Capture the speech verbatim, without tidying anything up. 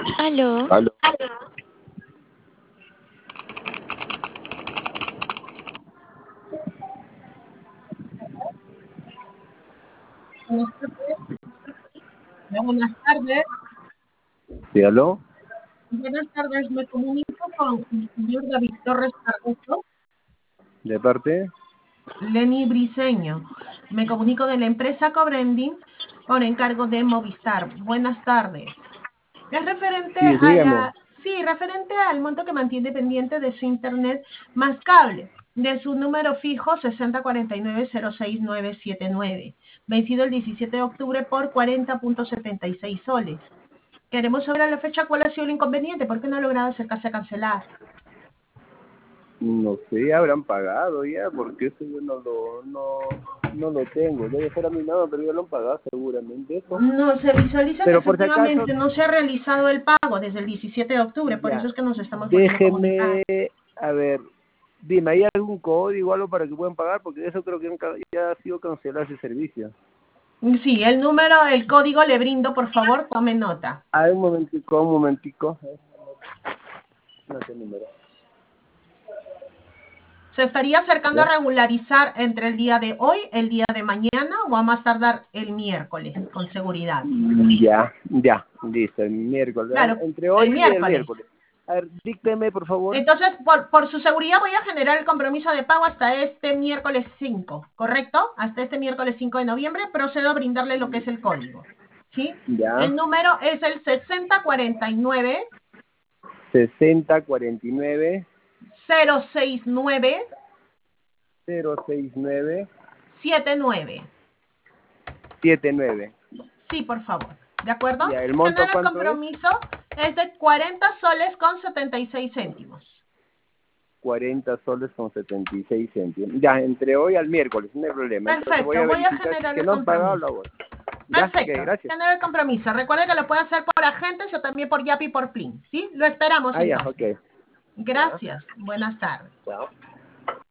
Aló. Aló. Buenas tardes. ¿Sí, aló? Buenas tardes, me comunico con el señor David Torres Cardoso. ¿De parte? Lenny Briceño. Me comunico de la empresa Cobrending por encargo de Movistar. Buenas tardes. Es referente Sí, a dígame. la, sí, referente al monto que mantiene pendiente de su internet más cable, de su número fijo sesenta cuarenta y nueve cero seis nueve siete nueve, vencido el diecisiete de octubre por cuarenta punto setenta y seis soles. Queremos saber a la fecha cuál ha sido el inconveniente, por qué no ha logrado acercarse a cancelar. No sé, habrán pagado ya, porque eso yo no lo, no, no lo tengo. Debe ser a mi mamá, pero ya lo han pagado seguramente eso. No, se visualiza que Pero por si acaso, efectivamente no se ha realizado el pago desde el diecisiete de octubre, por eso ya, es que nos estamos volviendo a comunicar. déjeme, a ver, dime, ¿hay algún código o algo para que puedan pagar? Porque eso creo que nunca- ya ha sido cancelado ese servicio. Sí, el número, el código le brindo, por favor, tome nota. A ver, un momentico, un momentico. No sé el número. Se estaría acercando a ¿Ya? regularizar entre el día de hoy, el día de mañana o a más tardar el miércoles, con seguridad. Ya, ya, listo, el miércoles. Claro, Entre el hoy y el miércoles. miércoles. A ver, dícteme, por favor. Entonces, por, por su seguridad voy a generar el compromiso de pago hasta este miércoles cinco, ¿correcto? Hasta este miércoles cinco de noviembre procedo a brindarle lo que es el código, ¿sí? Ya, El número es el sesenta cuarenta y nueve sesenta cuarenta y nueve cero sesenta y nueve cero sesenta y nueve setenta y nueve. setenta y nueve. Sí, por favor. ¿De acuerdo? Ya, ¿el monto Genera el cuánto es? compromiso, es de cuarenta soles con setenta y seis céntimos. cuarenta soles con setenta y seis céntimos. Ya, entre hoy al miércoles, no hay problema. Entonces voy Perfecto, a voy a verificar si generar que el no han pagado compromiso. la voz. Ya, ok, Perfecto, gracias. genera el compromiso. Recuerde que lo puede hacer por agentes o también por Yapi y por Plin, ¿sí? Lo esperamos Ah, ya, entonces. ok. Ya, Gracias. Buenas tardes. chao.